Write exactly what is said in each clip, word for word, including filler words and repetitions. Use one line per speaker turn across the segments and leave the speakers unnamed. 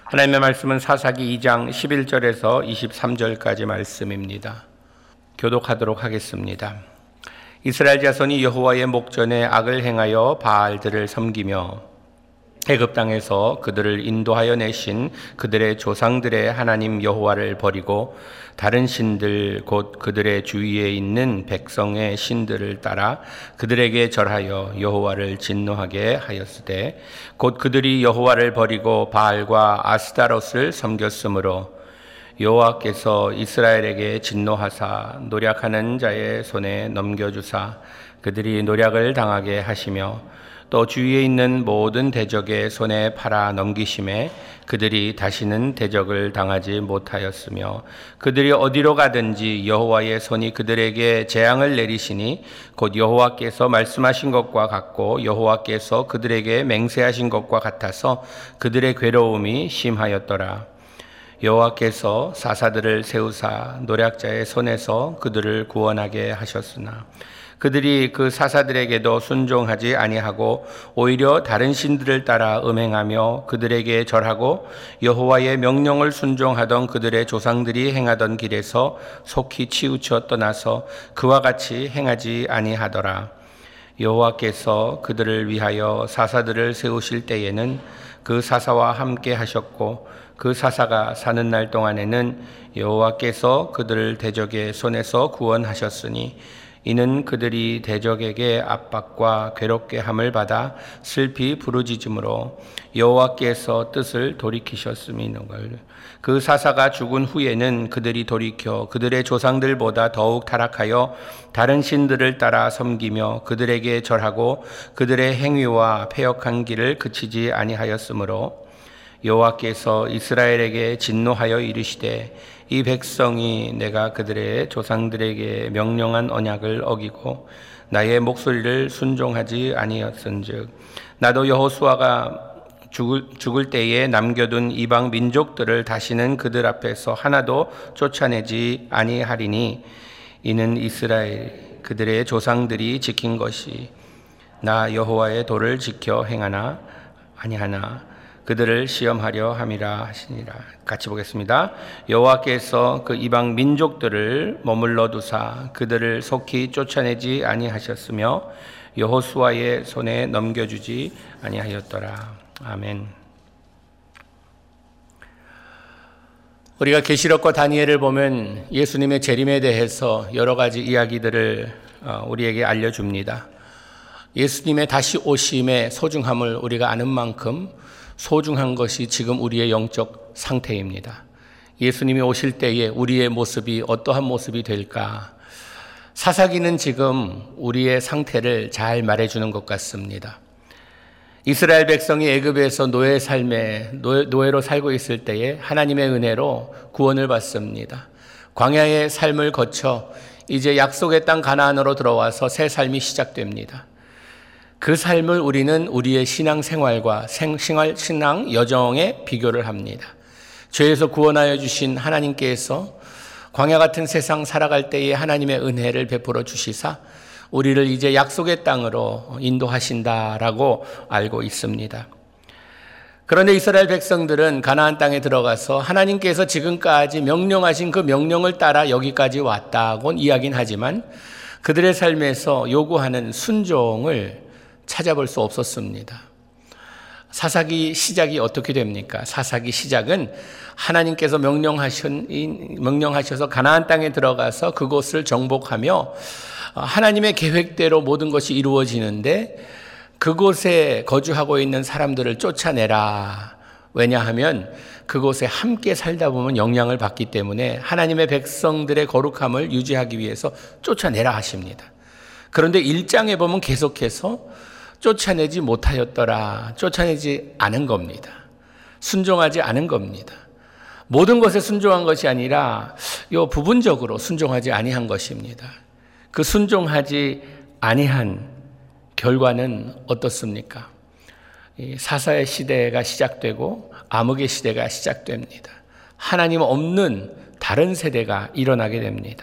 하나님의 말씀은 사사기 이 장 십일 절에서 이십삼 절까지 말씀입니다. 교독하도록 하겠습니다. 이스라엘 자손이 여호와의 목전에 악을 행하여 바알들을 섬기며 애굽 땅에서 그들을 인도하여 내신 그들의 조상들의 하나님 여호와를 버리고 다른 신들 곧 그들의 주위에 있는 백성의 신들을 따라 그들에게 절하여 여호와를 진노하게 하였으되 곧 그들이 여호와를 버리고 바알과 아스타롯을 섬겼으므로 여호와께서 이스라엘에게 진노하사 노략하는 자의 손에 넘겨주사 그들이 노략을 당하게 하시며 또 주위에 있는 모든 대적의 손에 팔아 넘기심에 그들이 다시는 대적을 당하지 못하였으며 그들이 어디로 가든지 여호와의 손이 그들에게 재앙을 내리시니 곧 여호와께서 말씀하신 것과 같고 여호와께서 그들에게 맹세하신 것과 같아서 그들의 괴로움이 심하였더라. 여호와께서 사사들을 세우사 노략자의 손에서 그들을 구원하게 하셨으나 그들이 그 사사들에게도 순종하지 아니하고 오히려 다른 신들을 따라 음행하며 그들에게 절하고 여호와의 명령을 순종하던 그들의 조상들이 행하던 길에서 속히 치우쳐 떠나서 그와 같이 행하지 아니하더라. 여호와께서 그들을 위하여 사사들을 세우실 때에는 그 사사와 함께 하셨고 그 사사가 사는 날 동안에는 여호와께서 그들을 대적의 손에서 구원하셨으니 이는 그들이 대적에게 압박과 괴롭게 함을 받아 슬피 부르짖음으로 여호와께서 뜻을 돌이키셨음이니걸. 그 사사가 죽은 후에는 그들이 돌이켜 그들의 조상들보다 더욱 타락하여 다른 신들을 따라 섬기며 그들에게 절하고 그들의 행위와 패역한 길을 그치지 아니하였으므로 여호와께서 이스라엘에게 진노하여 이르시되 이 백성이 내가 그들의 조상들에게 명령한 언약을 어기고 나의 목소리를 순종하지 아니었은즉 나도 여호수아가 죽을, 죽을 때에 남겨둔 이방 민족들을 다시는 그들 앞에서 하나도 쫓아내지 아니하리니 이는 이스라엘 그들의 조상들이 지킨 것이 나 여호와의 도를 지켜 행하나 아니하나 그들을 시험하려 함이라 하시니라. 같이 보겠습니다. 여호와께서 그 이방 민족들을 머물러 두사 그들을 속히 쫓아내지 아니하셨으며 여호수아의 손에 넘겨주지 아니하였더라. 아멘. 우리가 계시록과 다니엘을 보면 예수님의 재림에 대해서 여러 가지 이야기들을 우리에게 알려줍니다. 예수님의 다시 오심의 소중함을 우리가 아는 만큼 소중한 것이 지금 우리의 영적 상태입니다. 예수님이 오실 때에 우리의 모습이 어떠한 모습이 될까? 사사기는 지금 우리의 상태를 잘 말해주는 것 같습니다. 이스라엘 백성이 애굽에서 노예 삶에 노예로 살고 있을 때에 하나님의 은혜로 구원을 받습니다. 광야의 삶을 거쳐 이제 약속의 땅 가나안으로 들어와서 새 삶이 시작됩니다. 그 삶을 우리는 우리의 신앙 생활과 생활, 신앙 여정에 비교를 합니다. 죄에서 구원하여 주신 하나님께서 광야 같은 세상 살아갈 때에 하나님의 은혜를 베풀어 주시사 우리를 이제 약속의 땅으로 인도하신다라고 알고 있습니다. 그런데 이스라엘 백성들은 가나안 땅에 들어가서 하나님께서 지금까지 명령하신 그 명령을 따라 여기까지 왔다고 이야기는 하지만 그들의 삶에서 요구하는 순종을 찾아볼 수 없었습니다. 사사기 시작이 어떻게 됩니까? 사사기 시작은 하나님께서 명령하신, 명령하셔서 가나안 땅에 들어가서 그곳을 정복하며 하나님의 계획대로 모든 것이 이루어지는데 그곳에 거주하고 있는 사람들을 쫓아내라. 왜냐하면 그곳에 함께 살다 보면 영향을 받기 때문에 하나님의 백성들의 거룩함을 유지하기 위해서 쫓아내라 하십니다. 그런데 일 장에 보면 계속해서 쫓아내지 못하였더라. 쫓아내지 않은 겁니다. 순종하지 않은 겁니다. 모든 것에 순종한 것이 아니라 요 부분적으로 순종하지 아니한 것입니다. 그 순종하지 아니한 결과는 어떻습니까? 사사의 시대가 시작되고 암흑의 시대가 시작됩니다. 하나님 없는 다른 세대가 일어나게 됩니다.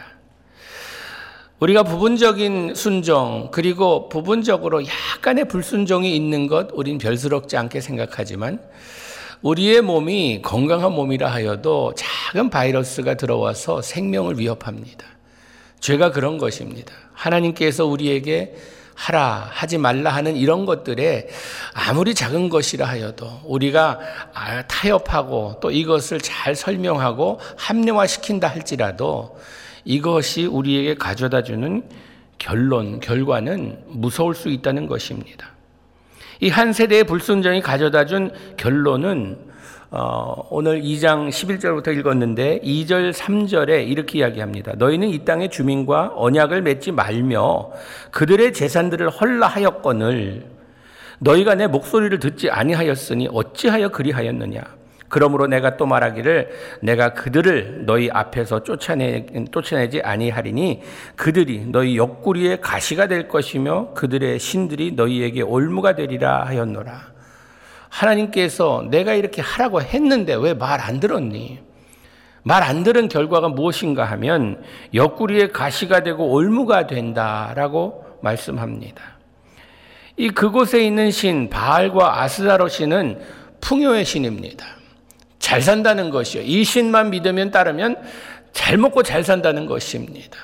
우리가 부분적인 순종 그리고 부분적으로 약간의 불순종이 있는 것 우린 별스럽지 않게 생각하지만 우리의 몸이 건강한 몸이라 하여도 작은 바이러스가 들어와서 생명을 위협합니다. 죄가 그런 것입니다. 하나님께서 우리에게 하라, 하지 말라 하는 이런 것들에 아무리 작은 것이라 하여도 우리가 타협하고 또 이것을 잘 설명하고 합리화시킨다 할지라도 이것이 우리에게 가져다 주는 결론, 결과는 무서울 수 있다는 것입니다. 이 한 세대의 불순종이 가져다 준 결론은 어, 오늘 이 장 십일 절부터 읽었는데 이 절 삼 절에 이렇게 이야기합니다. 너희는 이 땅의 주민과 언약을 맺지 말며 그들의 재산들을 헐라하였거늘 너희가 내 목소리를 듣지 아니하였으니 어찌하여 그리하였느냐. 그러므로 내가 또 말하기를 내가 그들을 너희 앞에서 쫓아내, 쫓아내지 아니하리니 그들이 너희 옆구리에 가시가 될 것이며 그들의 신들이 너희에게 올무가 되리라 하였노라. 하나님께서 내가 이렇게 하라고 했는데 왜 말 안 들었니? 말 안 들은 결과가 무엇인가 하면 옆구리에 가시가 되고 올무가 된다라고 말씀합니다. 이 그곳에 있는 신 바알과 아스다로 신은 풍요의 신입니다. 잘 산다는 것이요. 이 신만 믿으면 따르면 잘 먹고 잘 산다는 것입니다.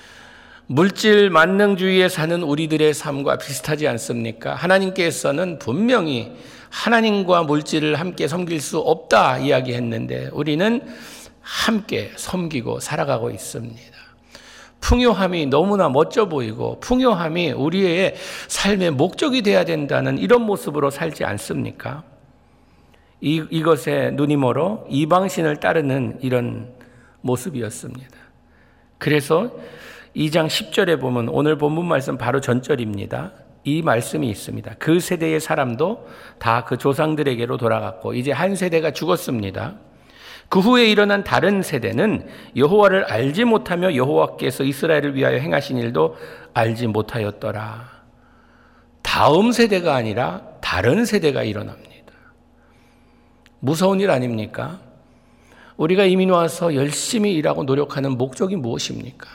물질 만능주의에 사는 우리들의 삶과 비슷하지 않습니까? 하나님께서는 분명히 하나님과 물질을 함께 섬길 수 없다 이야기했는데 우리는 함께 섬기고 살아가고 있습니다. 풍요함이 너무나 멋져 보이고 풍요함이 우리의 삶의 목적이 되어야 된다는 이런 모습으로 살지 않습니까? 이, 이것에 눈이 멀어 이방신을 따르는 이런 모습이었습니다. 그래서 이 장 십 절에 보면 오늘 본문 말씀 바로 전절입니다. 이 말씀이 있습니다. 그 세대의 사람도 다 그 조상들에게로 돌아갔고 이제 한 세대가 죽었습니다. 그 후에 일어난 다른 세대는 여호와를 알지 못하며 여호와께서 이스라엘을 위하여 행하신 일도 알지 못하였더라. 다음 세대가 아니라 다른 세대가 일어납니다. 무서운 일 아닙니까? 우리가 이민 와서 열심히 일하고 노력하는 목적이 무엇입니까?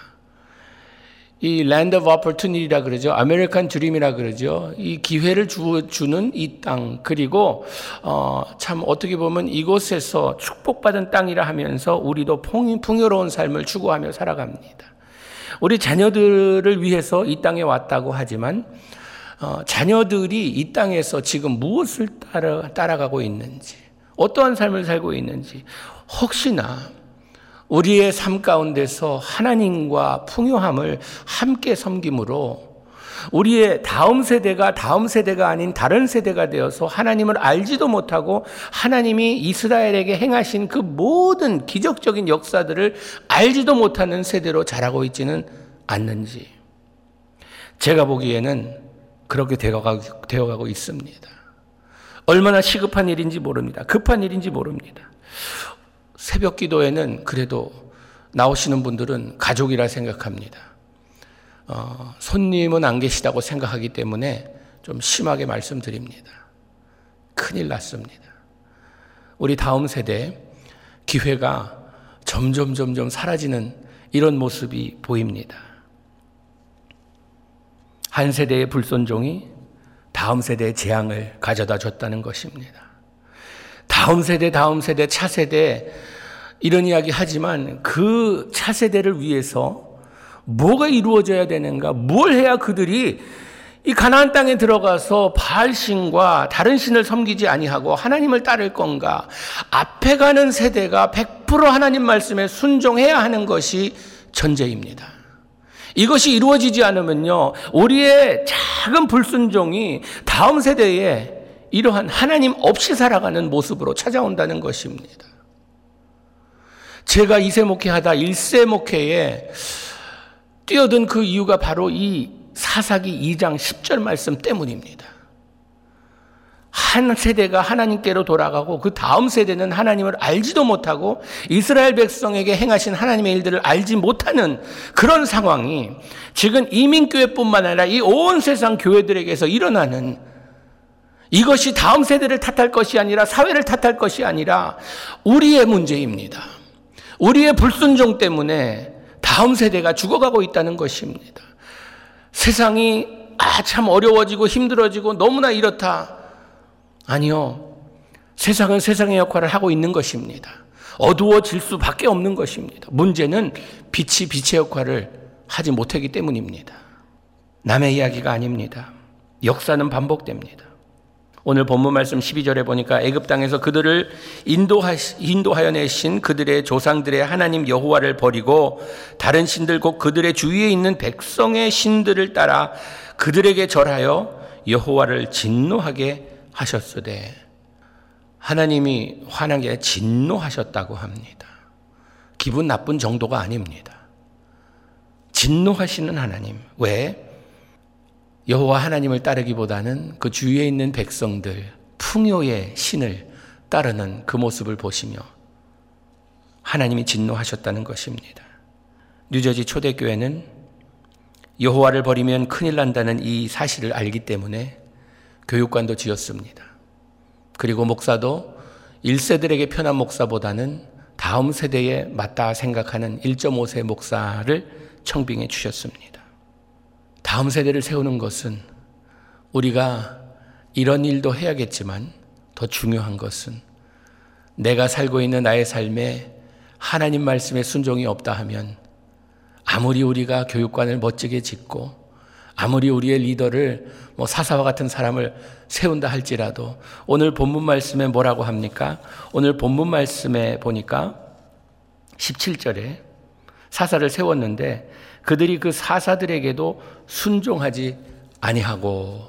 이 Land of Opportunity라 그러죠. 아메리칸 드림이라 그러죠. 이 기회를 주, 주는 이 땅 그리고 어, 참 어떻게 보면 이곳에서 축복받은 땅이라 하면서 우리도 풍, 풍요로운 삶을 추구하며 살아갑니다. 우리 자녀들을 위해서 이 땅에 왔다고 하지만 어, 자녀들이 이 땅에서 지금 무엇을 따라, 따라가고 있는지 어떠한 삶을 살고 있는지 혹시나 우리의 삶 가운데서 하나님과 풍요함을 함께 섬김으로 우리의 다음 세대가 다음 세대가 아닌 다른 세대가 되어서 하나님을 알지도 못하고 하나님이 이스라엘에게 행하신 그 모든 기적적인 역사들을 알지도 못하는 세대로 자라고 있지는 않는지 제가 보기에는 그렇게 되어가고, 되어가고 있습니다. 얼마나 시급한 일인지 모릅니다. 급한 일인지 모릅니다. 새벽 기도에는 그래도 나오시는 분들은 가족이라 생각합니다. 어, 손님은 안 계시다고 생각하기 때문에 좀 심하게 말씀드립니다. 큰일 났습니다. 우리 다음 세대 기회가 점점 점점 사라지는 이런 모습이 보입니다. 한 세대의 불순종이 다음 세대의 재앙을 가져다 줬다는 것입니다. 다음 세대, 다음 세대, 차세대 이런 이야기 하지만 그 차세대를 위해서 뭐가 이루어져야 되는가? 뭘 해야 그들이 이 가나안 땅에 들어가서 바알 신과 다른 신을 섬기지 아니하고 하나님을 따를 건가? 앞에 가는 세대가 백 퍼센트 하나님 말씀에 순종해야 하는 것이 전제입니다. 이것이 이루어지지 않으면요, 우리의 작은 불순종이 다음 세대에 이러한 하나님 없이 살아가는 모습으로 찾아온다는 것입니다. 제가 이 세 목회하다 일 세 목회에 뛰어든 그 이유가 바로 이 사사기 이 장 십 절 말씀 때문입니다. 한 세대가 하나님께로 돌아가고 그 다음 세대는 하나님을 알지도 못하고 이스라엘 백성에게 행하신 하나님의 일들을 알지 못하는 그런 상황이 지금 이민교회뿐만 아니라 이 온 세상 교회들에게서 일어나는, 이것이 다음 세대를 탓할 것이 아니라 사회를 탓할 것이 아니라 우리의 문제입니다. 우리의 불순종 때문에 다음 세대가 죽어가고 있다는 것입니다. 세상이 아, 참 어려워지고 힘들어지고 너무나 이렇다. 아니요. 세상은 세상의 역할을 하고 있는 것입니다. 어두워질 수밖에 없는 것입니다. 문제는 빛이 빛의 역할을 하지 못하기 때문입니다. 남의 이야기가 아닙니다. 역사는 반복됩니다. 오늘 본문 말씀 십이 절에 보니까 애굽 땅에서 그들을 인도하, 인도하여 내신 그들의 조상들의 하나님 여호와를 버리고 다른 신들 곧 그들의 주위에 있는 백성의 신들을 따라 그들에게 절하여 여호와를 진노하게 하셨으되, 하나님이 화난 게 진노하셨다고 합니다. 기분 나쁜 정도가 아닙니다. 진노하시는 하나님. 왜? 여호와 하나님을 따르기보다는 그 주위에 있는 백성들, 풍요의 신을 따르는 그 모습을 보시며 하나님이 진노하셨다는 것입니다. 뉴저지 초대교회는 여호와를 버리면 큰일 난다는 이 사실을 알기 때문에 교육관도 지었습니다. 그리고 목사도 일 세들에게 편한 목사보다는 다음 세대에 맞다 생각하는 일 점 오 세 목사를 청빙해 주셨습니다. 다음 세대를 세우는 것은 우리가 이런 일도 해야겠지만 더 중요한 것은 내가 살고 있는 나의 삶에 하나님 말씀에 순종이 없다 하면 아무리 우리가 교육관을 멋지게 짓고 아무리 우리의 리더를 뭐 사사와 같은 사람을 세운다 할지라도 오늘 본문 말씀에 뭐라고 합니까? 오늘 본문 말씀에 보니까 십칠 절에 사사를 세웠는데 그들이 그 사사들에게도 순종하지 아니하고,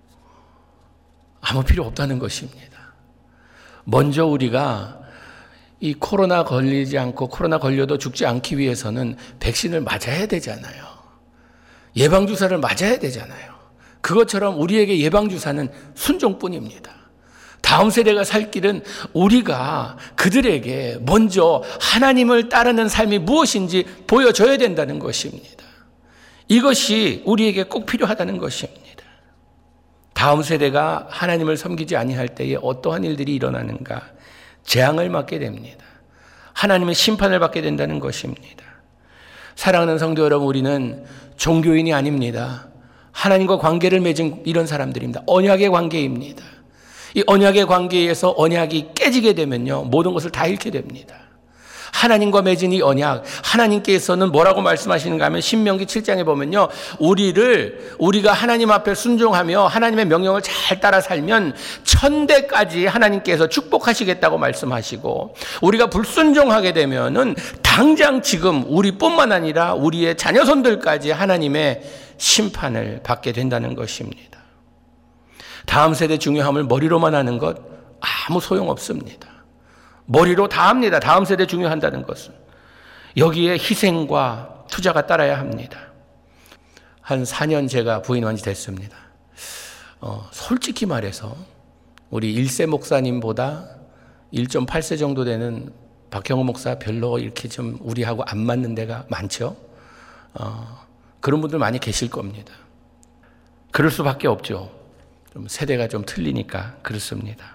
아무 필요 없다는 것입니다. 먼저 우리가 이 코로나 걸리지 않고 코로나 걸려도 죽지 않기 위해서는 백신을 맞아야 되잖아요. 예방주사를 맞아야 되잖아요. 그것처럼 우리에게 예방주사는 순종뿐입니다. 다음 세대가 살 길은 우리가 그들에게 먼저 하나님을 따르는 삶이 무엇인지 보여줘야 된다는 것입니다. 이것이 우리에게 꼭 필요하다는 것입니다. 다음 세대가 하나님을 섬기지 아니할 때에 어떠한 일들이 일어나는가? 재앙을 맞게 됩니다. 하나님의 심판을 받게 된다는 것입니다. 사랑하는 성도 여러분, 우리는 종교인이 아닙니다. 하나님과 관계를 맺은 이런 사람들입니다. 언약의 관계입니다. 이 언약의 관계에서 언약이 깨지게 되면요, 모든 것을 다 잃게 됩니다. 하나님과 맺은 이 언약, 하나님께서는 뭐라고 말씀하시는가 하면 신명기 칠 장에 보면요, 우리를 우리가 하나님 앞에 순종하며 하나님의 명령을 잘 따라 살면 천대까지 하나님께서 축복하시겠다고 말씀하시고, 우리가 불순종하게 되면은 당장 지금 우리뿐만 아니라 우리의 자녀손들까지 하나님의 심판을 받게 된다는 것입니다. 다음 세대 중요함을 머리로만 하는 것 아무 소용없습니다. 머리로 다 합니다. 다음 세대 중요한다는 것은. 여기에 희생과 투자가 따라야 합니다. 한 사 년 제가 부인한 지 됐습니다. 어, 솔직히 말해서 우리 일 세 목사님보다 일 점 팔 세 정도 되는 박형호 목사 별로 이렇게 좀 우리하고 안 맞는 데가 많죠. 어, 그런 분들 많이 계실 겁니다. 그럴 수밖에 없죠. 좀 세대가 좀 틀리니까 그렇습니다.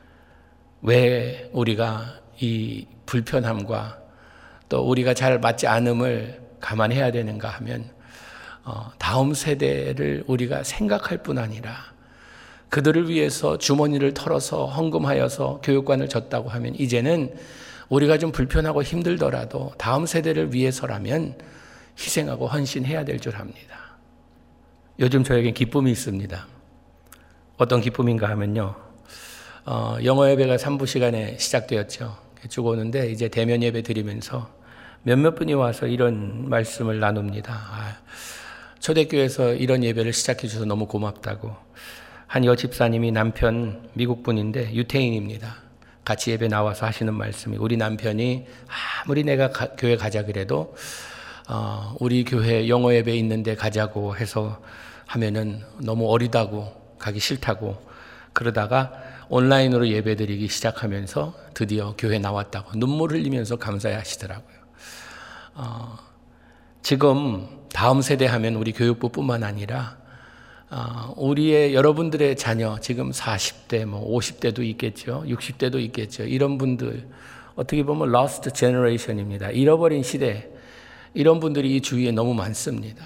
왜 우리가 이 불편함과 또 우리가 잘 맞지 않음을 감안해야 되는가 하면 어, 다음 세대를 우리가 생각할 뿐 아니라 그들을 위해서 주머니를 털어서 헌금하여서 교육관을 줬다고 하면 이제는 우리가 좀 불편하고 힘들더라도 다음 세대를 위해서라면 희생하고 헌신해야 될 줄 압니다. 요즘 저에겐 기쁨이 있습니다. 어떤 기쁨인가 하면요, 어, 영어 예배가 삼 부 시간에 시작되었죠. 쭉 오는데 이제 대면 예배 드리면서 몇몇 분이 와서 이런 말씀을 나눕니다. 아, 초대교회에서 이런 예배를 시작해 주셔서 너무 고맙다고. 한 여집사님이 남편 미국 분인데 유태인입니다. 같이 예배 나와서 하시는 말씀이, 우리 남편이 아무리 내가 가, 교회 가자 그래도 어, 우리 교회 영어 예배 있는데 가자고 해서 하면은 너무 어리다고 가기 싫다고, 그러다가 온라인으로 예배드리기 시작하면서 드디어 교회 나왔다고 눈물 흘리면서 감사해 하시더라고요. 어, 지금 다음 세대 하면 우리 교육부뿐만 아니라 어, 우리의 여러분들의 자녀, 지금 사십 대, 뭐 오십 대도 있겠죠, 육십 대도 있겠죠. 이런 분들 어떻게 보면 lost generation입니다. 잃어버린 시대. 이런 분들이 이 주위에 너무 많습니다.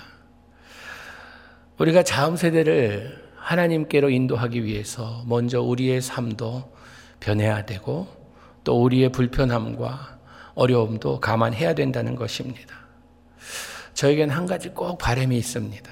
우리가 다음 세대를 하나님께로 인도하기 위해서 먼저 우리의 삶도 변해야 되고 또 우리의 불편함과 어려움도 감안해야 된다는 것입니다. 저에겐 한 가지 꼭 바람이 있습니다.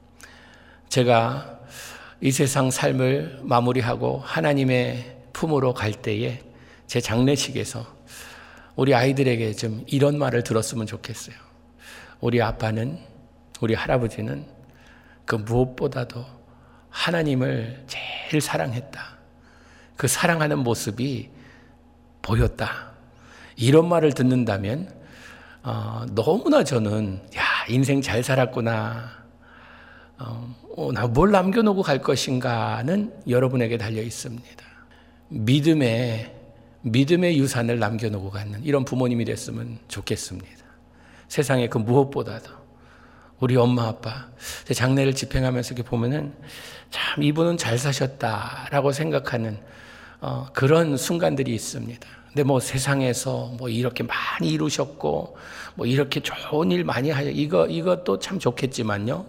제가 이 세상 삶을 마무리하고 하나님의 품으로 갈 때에 제 장례식에서 우리 아이들에게 좀 이런 말을 들었으면 좋겠어요. 우리 아빠는, 우리 할아버지는 그 무엇보다도 하나님을 제일 사랑했다. 그 사랑하는 모습이 보였다. 이런 말을 듣는다면 어, 너무나 저는 야 인생 잘 살았구나. 어, 어, 나 뭘 남겨놓고 갈 것인가는 여러분에게 달려 있습니다. 믿음의 믿음의 유산을 남겨놓고 가는 이런 부모님이 됐으면 좋겠습니다. 세상에 그 무엇보다도 우리 엄마 아빠 제 장례를 집행하면서 이렇게 보면은 참 이분은 잘 사셨다라고 생각하는 어, 그런 순간들이 있습니다. 근데 뭐 세상에서 뭐 이렇게 많이 이루셨고 뭐 이렇게 좋은 일 많이 하셨 이거 이것도 참 좋겠지만요.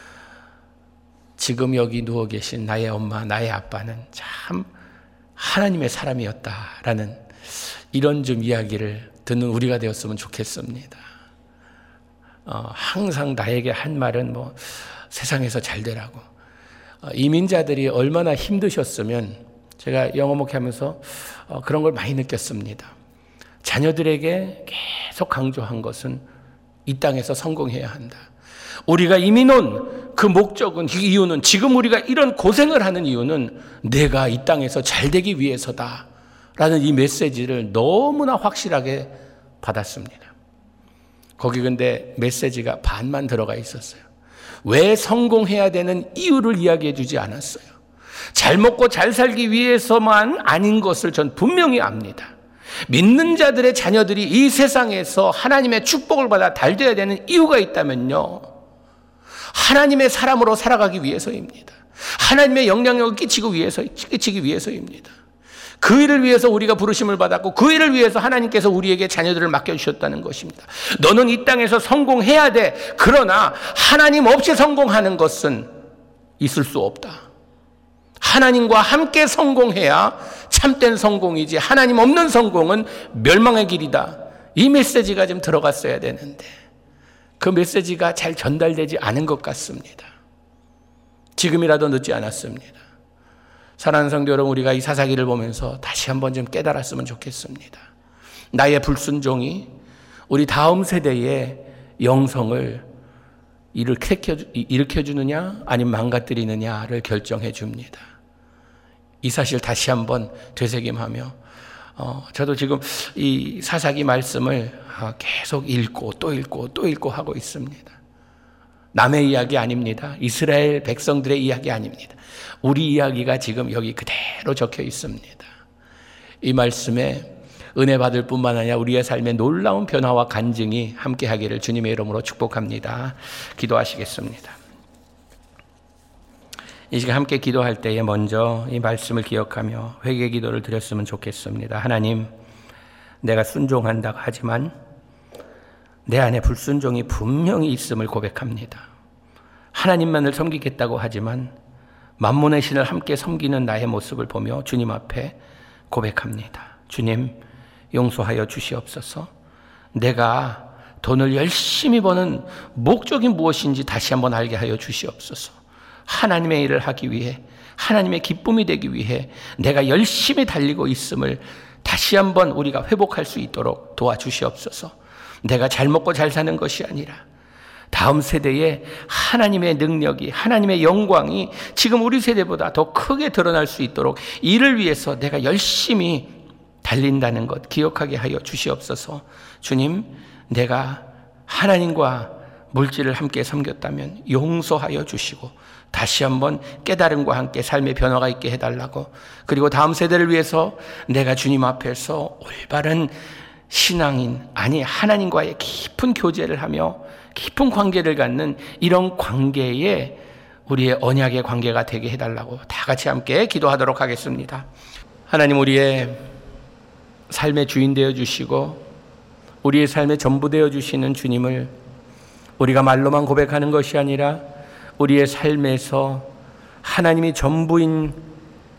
지금 여기 누워 계신 나의 엄마, 나의 아빠는 참 하나님의 사람이었다라는 이런 좀 이야기를 듣는 우리가 되었으면 좋겠습니다. 어, 항상 나에게 한 말은 뭐 세상에서 잘 되라고. 어, 이민자들이 얼마나 힘드셨으면 제가 영어 목회하면서 어, 그런 걸 많이 느꼈습니다. 자녀들에게 계속 강조한 것은 이 땅에서 성공해야 한다. 우리가 이민 온 그 목적은, 그 이유는, 지금 우리가 이런 고생을 하는 이유는 내가 이 땅에서 잘 되기 위해서다 라는 이 메시지를 너무나 확실하게 받았습니다. 거기 근데 메시지가 반만 들어가 있었어요. 왜 성공해야 되는 이유를 이야기해 주지 않았어요. 잘 먹고 잘 살기 위해서만 아닌 것을 전 분명히 압니다. 믿는 자들의 자녀들이 이 세상에서 하나님의 축복을 받아 잘 되어야 되는 이유가 있다면요, 하나님의 사람으로 살아가기 위해서입니다. 하나님의 영향력을 끼치고 위해서, 끼치기 위해서입니다. 그 일을 위해서 우리가 부르심을 받았고 그 일을 위해서 하나님께서 우리에게 자녀들을 맡겨주셨다는 것입니다. 너는 이 땅에서 성공해야 돼. 그러나 하나님 없이 성공하는 것은 있을 수 없다. 하나님과 함께 성공해야 참된 성공이지 하나님 없는 성공은 멸망의 길이다. 이 메시지가 좀 들어갔어야 되는데 그 메시지가 잘 전달되지 않은 것 같습니다. 지금이라도 늦지 않았습니다. 사랑하는 성도 여러분, 우리가 이 사사기를 보면서 다시 한번 좀 깨달았으면 좋겠습니다. 나의 불순종이 우리 다음 세대의 영성을 일으켜주느냐 아니면 망가뜨리느냐를 결정해 줍니다. 이 사실 다시 한번 되새김하며 어, 저도 지금 이 사사기 말씀을 계속 읽고 또 읽고 또 읽고 하고 있습니다. 남의 이야기 아닙니다. 이스라엘 백성들의 이야기 아닙니다. 우리 이야기가 지금 여기 그대로 적혀 있습니다. 이 말씀에 은혜 받을 뿐만 아니라 우리의 삶에 놀라운 변화와 간증이 함께하기를 주님의 이름으로 축복합니다. 기도하시겠습니다. 이 시간 함께 기도할 때에 먼저 이 말씀을 기억하며 회개 기도를 드렸으면 좋겠습니다. 하나님, 내가 순종한다고 하지만 내 안에 불순종이 분명히 있음을 고백합니다. 하나님만을 섬기겠다고 하지만 만몬의 신을 함께 섬기는 나의 모습을 보며 주님 앞에 고백합니다. 주님, 용서하여 주시옵소서. 내가 돈을 열심히 버는 목적이 무엇인지 다시 한번 알게 하여 주시옵소서. 하나님의 일을 하기 위해, 하나님의 기쁨이 되기 위해 내가 열심히 달리고 있음을 다시 한번 우리가 회복할 수 있도록 도와주시옵소서. 내가 잘 먹고 잘 사는 것이 아니라 다음 세대에 하나님의 능력이, 하나님의 영광이 지금 우리 세대보다 더 크게 드러날 수 있도록 이를 위해서 내가 열심히 달린다는 것 기억하게 하여 주시옵소서. 주님, 내가 하나님과 물질을 함께 섬겼다면 용서하여 주시고 다시 한번 깨달음과 함께 삶의 변화가 있게 해달라고, 그리고 다음 세대를 위해서 내가 주님 앞에서 올바른 신앙인, 아니 하나님과의 깊은 교제를 하며 깊은 관계를 갖는 이런 관계에 우리의 언약의 관계가 되게 해달라고 다 같이 함께 기도하도록 하겠습니다. 하나님, 우리의 삶의 주인 되어주시고 우리의 삶의 전부 되어주시는 주님을 우리가 말로만 고백하는 것이 아니라 우리의 삶에서 하나님이 전부인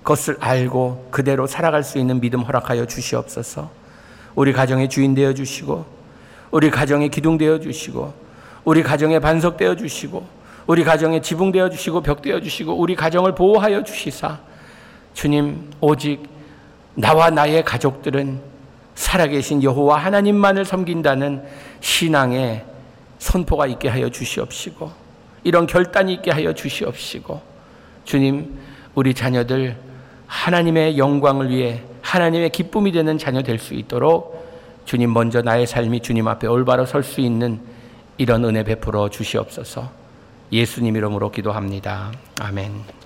그것을 알고 그대로 살아갈 수 있는 믿음 허락하여 주시옵소서. 우리 가정의 주인 되어 주시고, 우리 가정의 기둥 되어 주시고, 우리 가정의 반석 되어 주시고, 우리 가정의 지붕 되어 주시고, 벽 되어 주시고, 우리 가정을 보호하여 주시사, 주님, 오직 나와 나의 가족들은 살아계신 여호와 하나님만을 섬긴다는 신앙의 선포가 있게 하여 주시옵시고, 이런 결단이 있게 하여 주시옵시고, 주님, 우리 자녀들 하나님의 영광을 위해 하나님의 기쁨이 되는 자녀 될 수 있도록 주님, 먼저 나의 삶이 주님 앞에 올바로 설 수 있는 이런 은혜 베풀어 주시옵소서. 예수님 이름으로 기도합니다. 아멘.